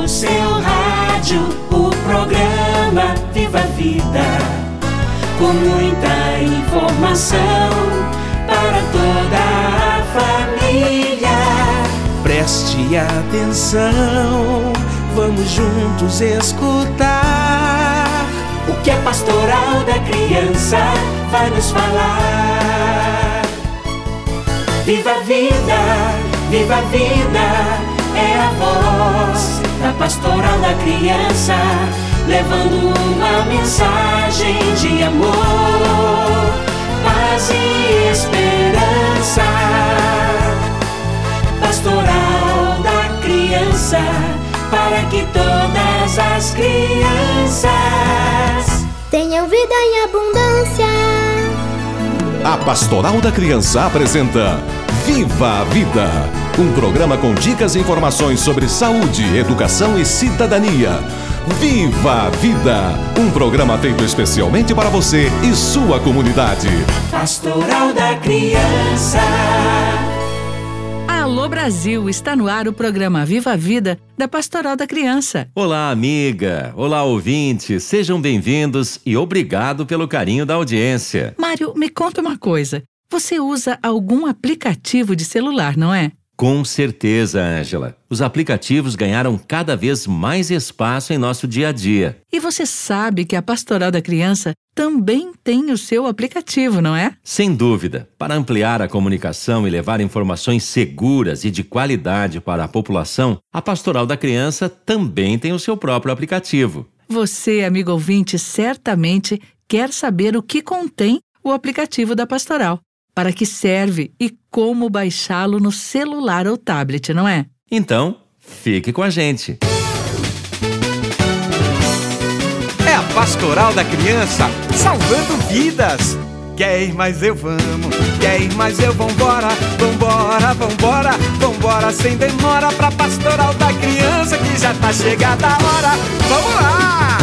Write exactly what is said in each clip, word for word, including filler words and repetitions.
no seu rádio o programa Viva a Vida, com muita informação para toda a família. Preste atenção, vamos juntos escutar o que a Pastoral da Criança vai nos falar. Viva a vida, viva a vida, é a voz da Pastoral da Criança, levando uma mensagem de amor, paz e esperança. Pastoral da Criança, para que todas as crianças tenham vida em abundância. A Pastoral da Criança apresenta Viva a Vida, um programa com dicas e informações sobre saúde, educação e cidadania. Viva a Vida, um programa feito especialmente para você e sua comunidade. Pastoral da Criança. Alô Brasil, está no ar o programa Viva a Vida da Pastoral da Criança. Olá amiga, olá ouvinte, sejam bem-vindos e obrigado pelo carinho da audiência. Mário, me conta uma coisa, você usa algum aplicativo de celular, não é? Com certeza, Ângela. Os aplicativos ganharam cada vez mais espaço em nosso dia a dia. E você sabe que a Pastoral da Criança também tem o seu aplicativo, não é? Sem dúvida. Para ampliar a comunicação e levar informações seguras e de qualidade para a população, a Pastoral da Criança também tem o seu próprio aplicativo. Você, amigo ouvinte, certamente quer saber o que contém o aplicativo da Pastoral, para que serve e como baixá-lo no celular ou tablet, não é? Então, fique com a gente. É a Pastoral da Criança, salvando vidas. Quer ir, mas eu vamos. Quer ir, mas eu vambora. Vambora, vambora, vambora sem demora, pra Pastoral da Criança, que já tá chegada a hora. Vamos lá!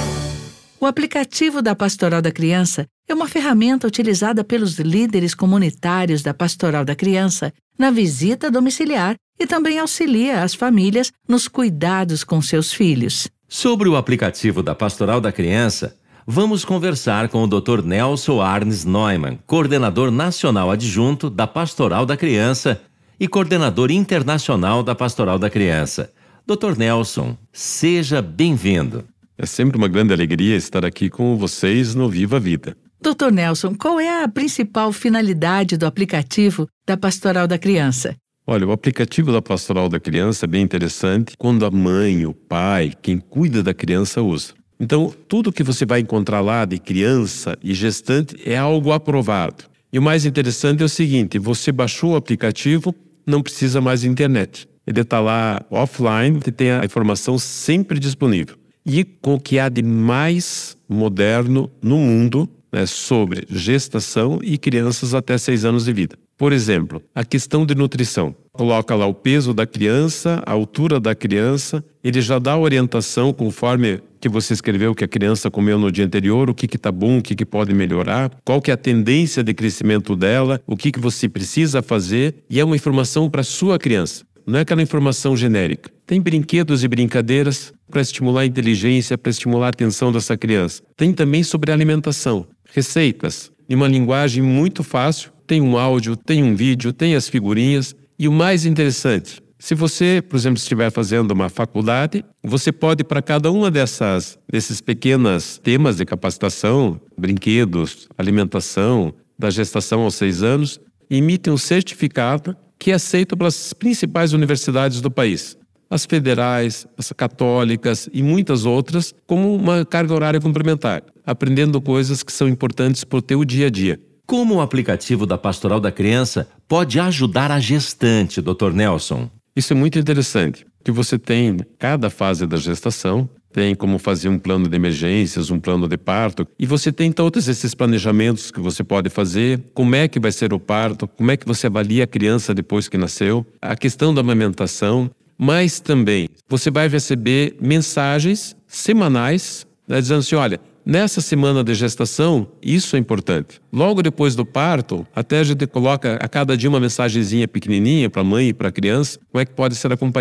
O aplicativo da Pastoral da Criança é uma ferramenta utilizada pelos líderes comunitários da Pastoral da Criança na visita domiciliar e também auxilia as famílias nos cuidados com seus filhos. Sobre o aplicativo da Pastoral da Criança, vamos conversar com o doutor Nelson Arnes Neumann, coordenador nacional adjunto da Pastoral da Criança e coordenador internacional da Pastoral da Criança. doutor Nelson, seja bem-vindo. É sempre uma grande alegria estar aqui com vocês no Viva a Vida. doutor Nelson, qual é a principal finalidade do aplicativo da Pastoral da Criança? Olha, o aplicativo da Pastoral da Criança é bem interessante quando a mãe, o pai, quem cuida da criança usa. Então, tudo que você vai encontrar lá de criança e gestante é algo aprovado. E o mais interessante é o seguinte, você baixou o aplicativo, não precisa mais de internet. Ele está lá offline e tem a informação sempre disponível. E com o que há de mais moderno no mundo, né, sobre gestação e crianças até seis anos de vida. Por exemplo, a questão de nutrição. Coloca lá o peso da criança, a altura da criança, ele já dá orientação conforme que você escreveu que a criança comeu no dia anterior, o que que tá bom, o que que pode melhorar, qual que é a tendência de crescimento dela, o que que você precisa fazer, e é uma informação para sua criança. Não é aquela informação genérica. Tem brinquedos e brincadeiras para estimular a inteligência, para estimular a atenção dessa criança. Tem também sobre alimentação, receitas, em uma linguagem muito fácil. Tem um áudio, tem um vídeo, tem as figurinhas. E o mais interessante, se você, por exemplo, estiver fazendo uma faculdade, você pode, para cada uma dessas, desses pequenos temas de capacitação, brinquedos, alimentação, da gestação aos seis anos, emite um certificado que é aceito pelas principais universidades do país. As federais, as católicas e muitas outras, como uma carga horária complementar, aprendendo coisas que são importantes para o teu dia a dia. Como o aplicativo da Pastoral da Criança pode ajudar a gestante, doutor Nelson? Isso é muito interessante, que você tem cada fase da gestação, tem como fazer um plano de emergências, um plano de parto, e você tem todos esses planejamentos que você pode fazer, como é que vai ser o parto, como é que você avalia a criança depois que nasceu, a questão da amamentação, mas também você vai receber mensagens semanais, né, dizendo assim, olha, nessa semana de gestação, isso é importante. Logo depois do parto, até a gente coloca a cada dia uma mensagenzinha pequenininha para a mãe e para a criança, como é que pode ser acompanhado.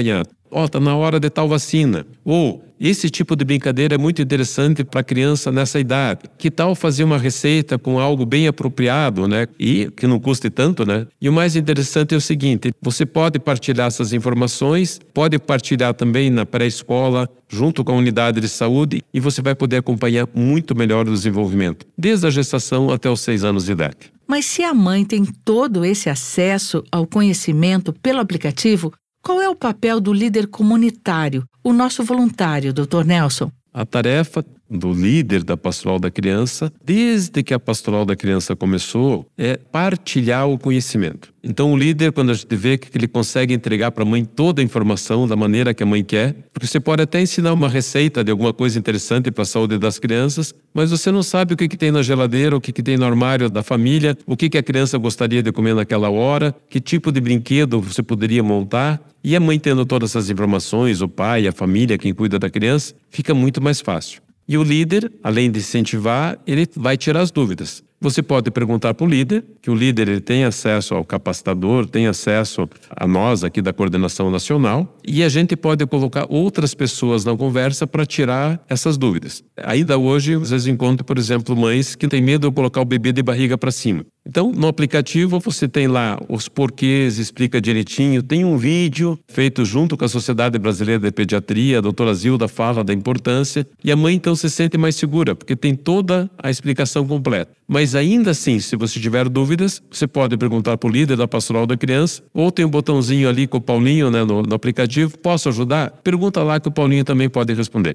Ó, oh, tá na hora de tal vacina. Ou, esse tipo de brincadeira é muito interessante para a criança nessa idade. Que tal fazer uma receita com algo bem apropriado, né? E que não custe tanto, né? E o mais interessante é o seguinte, você pode partilhar essas informações, pode partilhar também na pré-escola, junto com a unidade de saúde, e você vai poder acompanhar muito melhor o desenvolvimento, desde a gestação até os seis anos de idade. Mas se a mãe tem todo esse acesso ao conhecimento pelo aplicativo, qual é o papel do líder comunitário, o nosso voluntário, doutor Nelson? A tarefa do líder da Pastoral da Criança, desde que a Pastoral da Criança começou, é partilhar o conhecimento. Então o líder, quando a gente vê que ele consegue entregar para a mãe toda a informação da maneira que a mãe quer, porque você pode até ensinar uma receita de alguma coisa interessante para a saúde das crianças, mas você não sabe o que, que tem na geladeira, o que, que tem no armário da família, o que, que a criança gostaria de comer naquela hora, que tipo de brinquedo você poderia montar. E a mãe tendo todas essas informações, o pai, a família, quem cuida da criança, fica muito mais fácil. E o líder, além de incentivar, ele vai tirar as dúvidas. Você pode perguntar para o líder, que o líder ele tem acesso ao capacitador, tem acesso a nós aqui da Coordenação Nacional, e a gente pode colocar outras pessoas na conversa para tirar essas dúvidas. Ainda hoje, às vezes encontro, por exemplo, mães que têm medo de colocar o bebê de barriga para cima. Então, no aplicativo, você tem lá os porquês, explica direitinho, tem um vídeo feito junto com a Sociedade Brasileira de Pediatria, a doutora Zilda fala da importância, e a mãe então se sente mais segura, porque tem toda a explicação completa. Mas ainda assim, se você tiver dúvidas, você pode perguntar para o líder da Pastoral da Criança, ou tem um botãozinho ali com o Paulinho, né, no, no aplicativo, posso ajudar? Pergunta lá que o Paulinho também pode responder.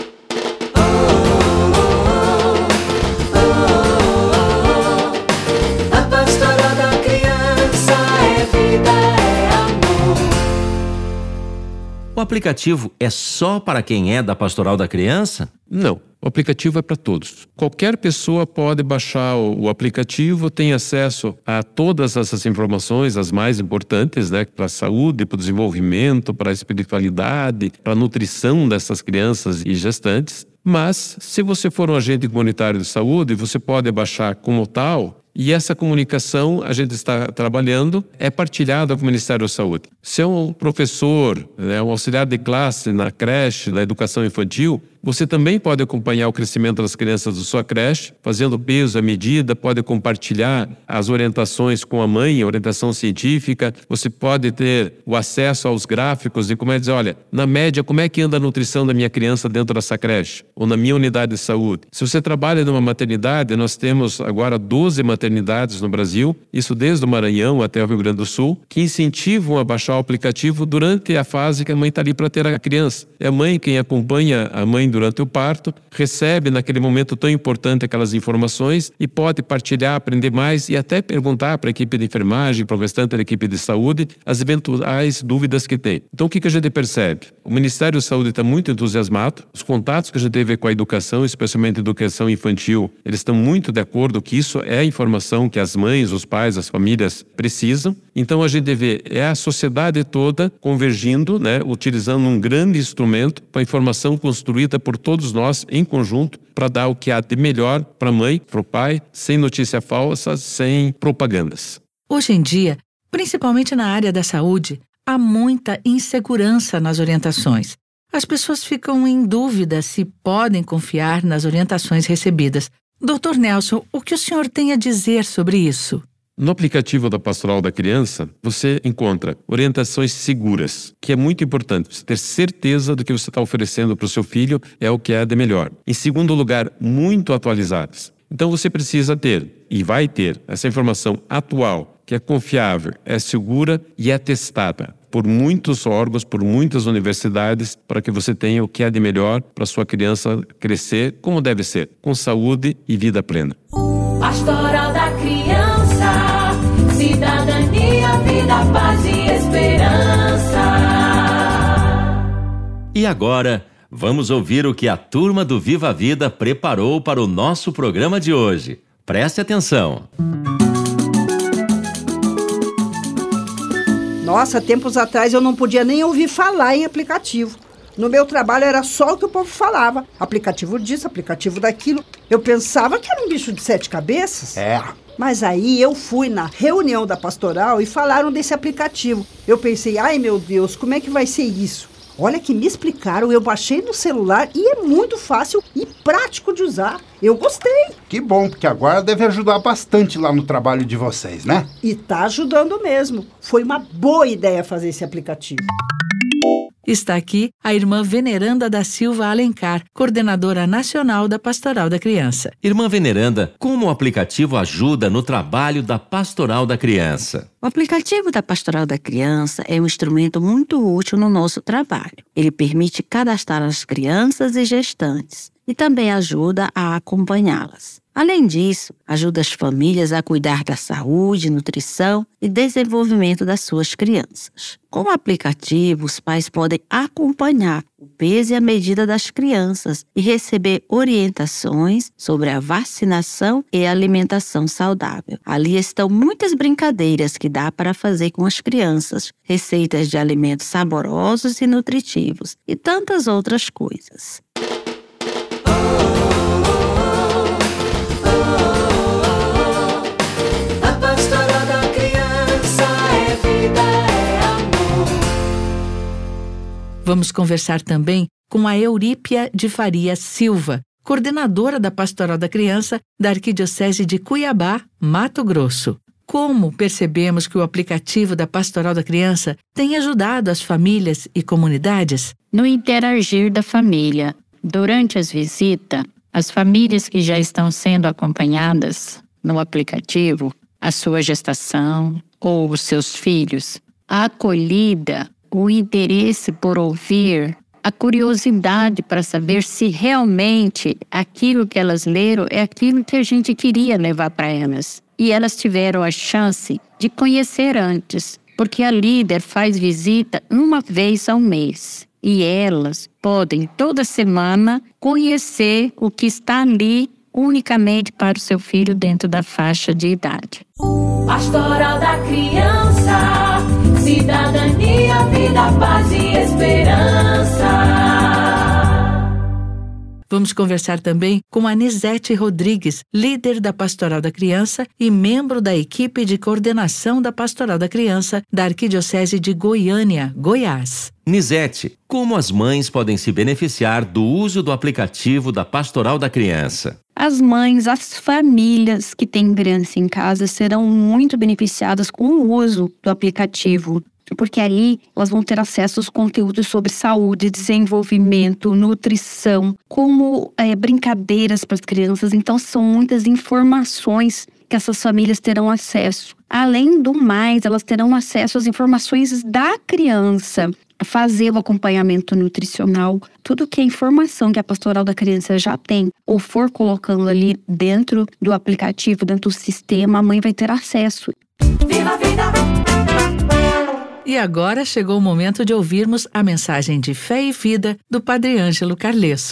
O aplicativo é só para quem é da Pastoral da Criança? Não, o aplicativo é para todos. Qualquer pessoa pode baixar o, o aplicativo, tem acesso a todas essas informações, as mais importantes, né, para a saúde, para o desenvolvimento, para a espiritualidade, para a nutrição dessas crianças e gestantes. Mas, se você for um agente comunitário de saúde, você pode baixar como tal. E essa comunicação, a gente está trabalhando, é partilhada com o Ministério da Saúde. Se é um professor, né, um auxiliar de classe na creche, na educação infantil, você também pode acompanhar o crescimento das crianças da sua creche, fazendo peso à medida, pode compartilhar as orientações com a mãe, a orientação científica, você pode ter o acesso aos gráficos e como é dizer, olha, na média, como é que anda a nutrição da minha criança dentro dessa creche? Ou na minha unidade de saúde? Se você trabalha numa maternidade, nós temos agora doze maternidades no Brasil, isso desde o Maranhão até o Rio Grande do Sul, que incentivam a baixar o aplicativo durante a fase que a mãe está ali para ter a criança. É a mãe quem acompanha a mãe durante o parto, recebe naquele momento tão importante aquelas informações e pode partilhar, aprender mais e até perguntar para a equipe de enfermagem, para o restante da equipe de saúde, as eventuais dúvidas que tem. Então o que, que a gente percebe? O Ministério da Saúde está muito entusiasmado, os contatos que a gente teve com a educação, especialmente a educação infantil, eles estão muito de acordo que isso é a informação que as mães, os pais, as famílias precisam. Então a gente vê, é a sociedade toda convergindo, né, utilizando um grande instrumento para a informação construída por todos nós em conjunto para dar o que há de melhor para a mãe, para o pai, sem notícia falsa, sem propagandas. Hoje em dia, principalmente na área da saúde, há muita insegurança nas orientações. As pessoas ficam em dúvida se podem confiar nas orientações recebidas. doutor Nelson, o que o senhor tem a dizer sobre isso? No aplicativo da Pastoral da Criança, você encontra orientações seguras, que é muito importante. Você ter certeza do que você está oferecendo para o seu filho é o que é de melhor. Em segundo lugar, muito atualizadas. Então você precisa ter, e vai ter, essa informação atual, que é confiável, é segura e é testada por muitos órgãos, por muitas universidades, para que você tenha o que é de melhor para a sua criança crescer como deve ser, com saúde e vida plena. Pastoral da Criança, cidadania, vida, paz e esperança. E agora, vamos ouvir o que a turma do Viva a Vida preparou para o nosso programa de hoje. Preste atenção. Nossa, tempos atrás eu não podia nem ouvir falar em aplicativo. No meu trabalho era só o que o povo falava. Aplicativo disso, aplicativo daquilo. Eu pensava que era um bicho de sete cabeças. É. Mas aí eu fui na reunião da pastoral e falaram desse aplicativo. Eu pensei, ai meu Deus, como é que vai ser isso? Olha que me explicaram, eu baixei no celular e é muito fácil e prático de usar. Eu gostei. Que bom, porque agora deve ajudar bastante lá no trabalho de vocês, né? E tá ajudando mesmo. Foi uma boa ideia fazer esse aplicativo. Está aqui a irmã Veneranda da Silva Alencar, coordenadora nacional da Pastoral da Criança. Irmã Veneranda, como o aplicativo ajuda no trabalho da Pastoral da Criança? O aplicativo da Pastoral da Criança é um instrumento muito útil no nosso trabalho. Ele permite cadastrar as crianças e gestantes e também ajuda a acompanhá-las. Além disso, ajuda as famílias a cuidar da saúde, nutrição e desenvolvimento das suas crianças. Com o aplicativo, os pais podem acompanhar o peso e a medida das crianças e receber orientações sobre a vacinação e a alimentação saudável. Ali estão muitas brincadeiras que dá para fazer com as crianças, receitas de alimentos saborosos e nutritivos e tantas outras coisas. Vamos conversar também com a Eurípia de Faria Silva, coordenadora da Pastoral da Criança da Arquidiocese de Cuiabá, Mato Grosso. Como percebemos que o aplicativo da Pastoral da Criança tem ajudado as famílias e comunidades? No interagir da família. Durante as visitas, as famílias que já estão sendo acompanhadas no aplicativo, a sua gestação ou os seus filhos, a acolhida, o interesse por ouvir, a curiosidade para saber se realmente aquilo que elas leram é aquilo que a gente queria levar para elas. E elas tiveram a chance de conhecer antes, porque a líder faz visita uma vez ao mês. E elas podem toda semana conhecer o que está ali unicamente para o seu filho dentro da faixa de idade. Pastoral da Criança, cidadania, vida, paz e esperança. Vamos conversar também com a Nizete Rodrigues, líder da Pastoral da Criança e membro da equipe de coordenação da Pastoral da Criança da Arquidiocese de Goiânia, Goiás. Nizete, como as mães podem se beneficiar do uso do aplicativo da Pastoral da Criança? As mães, as famílias que têm criança em casa serão muito beneficiadas com o uso do aplicativo, porque ali elas vão ter acesso aos conteúdos sobre saúde, desenvolvimento, nutrição, como é, brincadeiras para as crianças. Então, são muitas informações que essas famílias terão acesso. Além do mais, elas terão acesso às informações da criança, fazer o acompanhamento nutricional, tudo que é informação que a Pastoral da Criança já tem ou for colocando ali dentro do aplicativo, dentro do sistema, a mãe vai ter acesso. Viva a vida! E agora chegou o momento de ouvirmos a mensagem de fé e vida do Padre Ângelo Carlesso.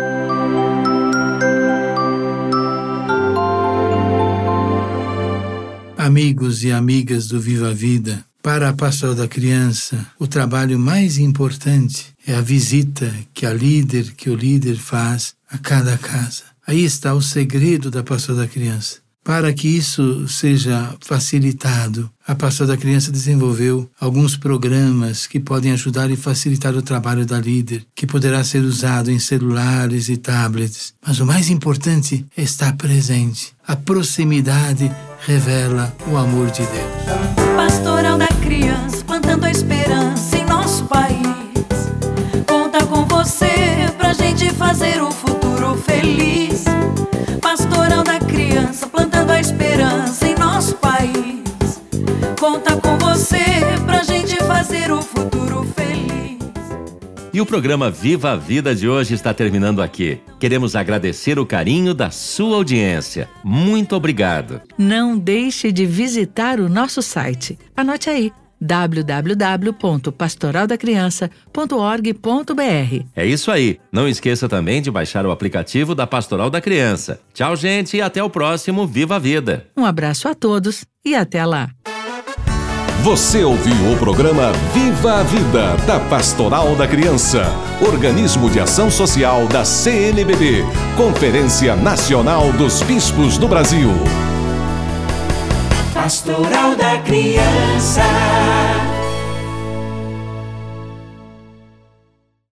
Amigos e amigas do Viva a Vida, para a Pastoral da Criança, o trabalho mais importante é a visita que a líder, que o líder faz a cada casa. Aí está o segredo da Pastoral da Criança. Para que isso seja facilitado, a Pastoral da Criança desenvolveu alguns programas que podem ajudar e facilitar o trabalho da líder, que poderá ser usado em celulares e tablets. Mas o mais importante é estar presente. A proximidade revela o amor de Deus. Pastoral da Criança, plantando a esperança em nosso país. Conta com você pra gente fazer o futuro feliz. Pastoral da Criança, plantando a esperança em nosso país. Conta com você pra gente fazer o futuro feliz. E o programa Viva a Vida de hoje está terminando aqui. Queremos agradecer o carinho da sua audiência. Muito obrigado. Não deixe de visitar o nosso site. Anote aí, w w w ponto pastoral da criança ponto org ponto b r. É isso aí. Não esqueça também de baixar o aplicativo da Pastoral da Criança. Tchau, gente, e até o próximo Viva a Vida. Um abraço a todos e até lá. Você ouviu o programa Viva a Vida, da Pastoral da Criança, organismo de ação social da C N B B, Conferência Nacional dos Bispos do Brasil. Pastoral da Criança.